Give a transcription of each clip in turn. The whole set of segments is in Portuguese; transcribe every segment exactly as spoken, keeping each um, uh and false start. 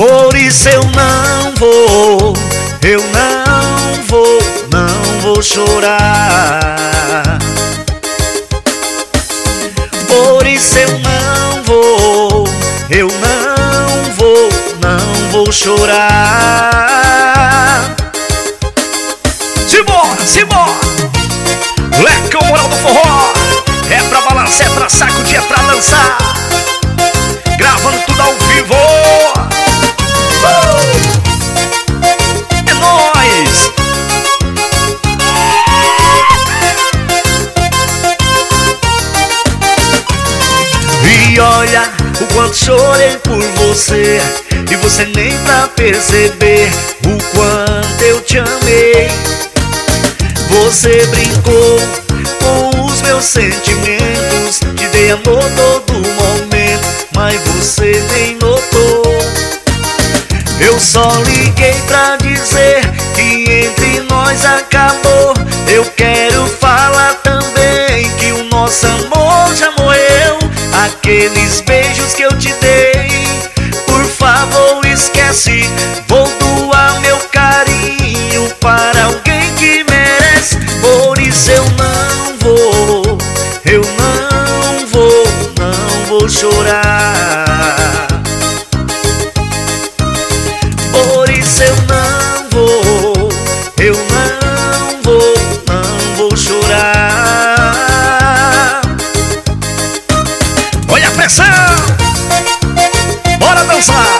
Por isso eu não vou, eu não vou, não vou chorar. Por isso eu não vou, eu não vou, não vou chorar. Simbora, simbora! Lecão Moral do Forró. É pra balançar, é pra sacudir, é pra dançar. Gravando tudo ao vivo. uh! É nóis! E olha o quanto chorei por você, e você nem pra perceber o quanto eu te amei. Você brincou com os meus sentimentos, te dei amor todo momento, mas você nem notou. Eu só liguei pra dizer que entre nós acabou. Eu quero falar também que o nosso amor já morreu. Aqueles beijos que eu te dei, por favor esquece. Vou doar meu carinho para alguém que merece. Por isso eu não vou, eu não vou, não vou chorar. Por isso eu não vou, eu não vou, não vou chorar. Olha a pressão! Bora dançar!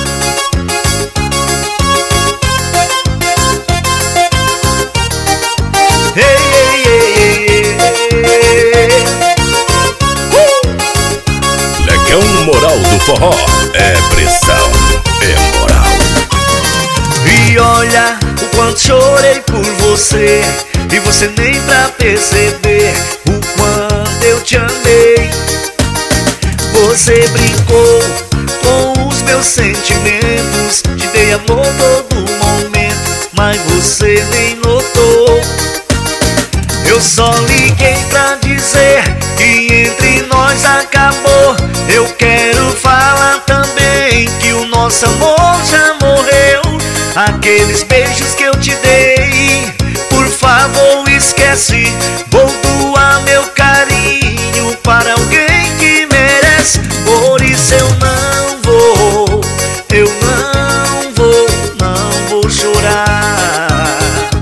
Ei, ei, ei, ei, ei. Uh! Lecão Moral do Forró. É pressão, é moral. E olha o quanto chorei por você, e você nem pra perceber o quanto eu te amei. Você brincou com os meus sentimentos, te dei amor todo momento, mas você nem notou. Eu só liguei pra dizer que entre nós acabou. Eu quero falar também que o nosso amor já morreu. Aqueles beijos que eu te dei, por favor esquece. Vou doar meu carinho para alguém que merece. Por isso eu não vou, eu não vou, não vou chorar.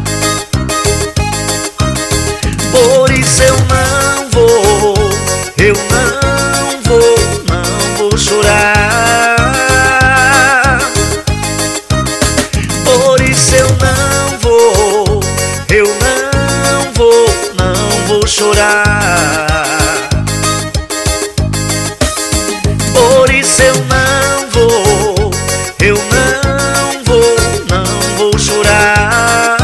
Por isso eu não vou, eu não vou, não vou chorar. Por isso eu não vou, eu não vou, não vou chorar. Por isso eu não vou, eu não vou, não vou chorar.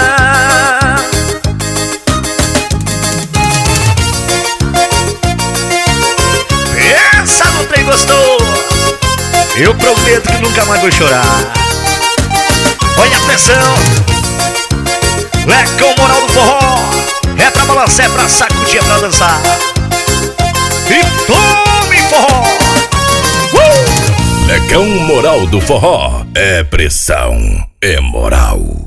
Pensa no trem gostoso. Eu prometo que nunca mais vou chorar. Olha a pressão. Lecão Moral do Forró. É pra balançar, é pra sacudir, é pra dançar. E tome forró. uh! Lecão Moral do Forró. É pressão, é moral.